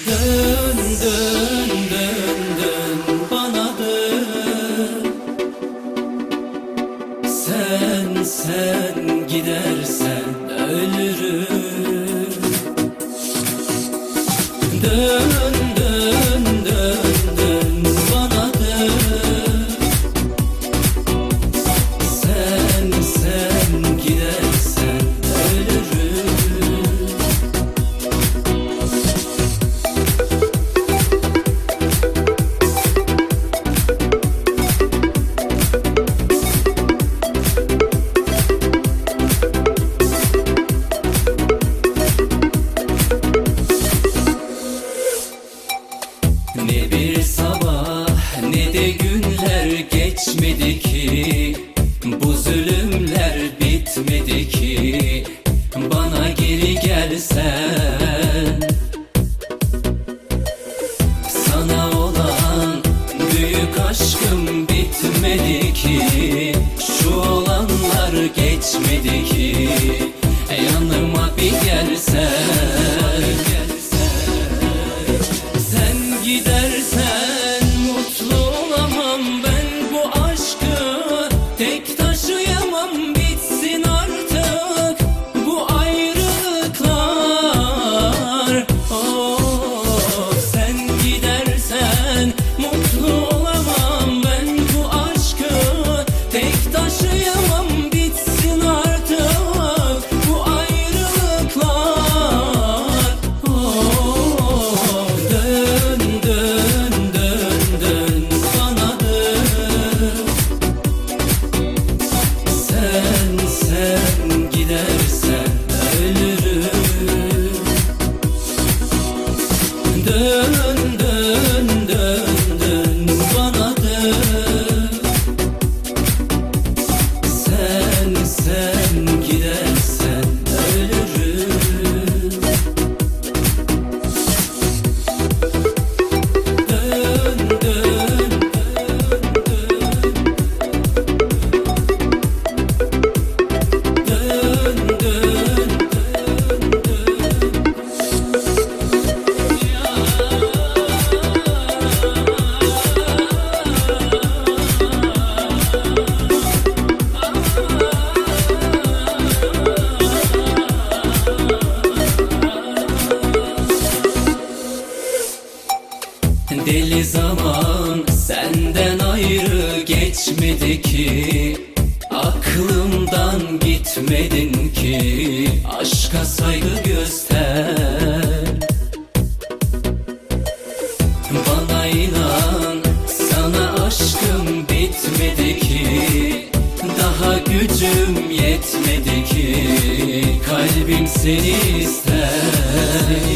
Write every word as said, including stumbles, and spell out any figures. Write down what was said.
Dön dön dön dön bana dön. Sen sen gidersen ölürüm. Dön dön dön dön bana dön. Sen sen gidersen ölürüm. Ne bir sabah ne de günler geçmedi ki, bu zulümler bitmedi ki. Bana geri gelsen, sana olan büyük aşkım bitmedi ki. Şu olanlar geçmedi ki, yanıma bir gelsen. Sen gidersen mutlu olamam, ben bu aşkı tek taşıyamam. Bitsin artık bu ayrılıklar. Oh, sen gidersen mutlu olamam, ben bu aşkı tek taşıyamam. Bitsin artık bu ayrılıklar. Oh, dön dön dön dön bana dön. Sen sen gidersen ölürüm. Dön dön dön dön bana dön. Sen sen gidersen ölürüm. Dön dön dön dön Deli zaman senden ayrı geçmedi ki, aklımdan gitmedin ki. Aşka saygı göster, bana inan, sana aşkım bitmedi ki. Daha gücüm yetmedi ki, kalbim seni ister.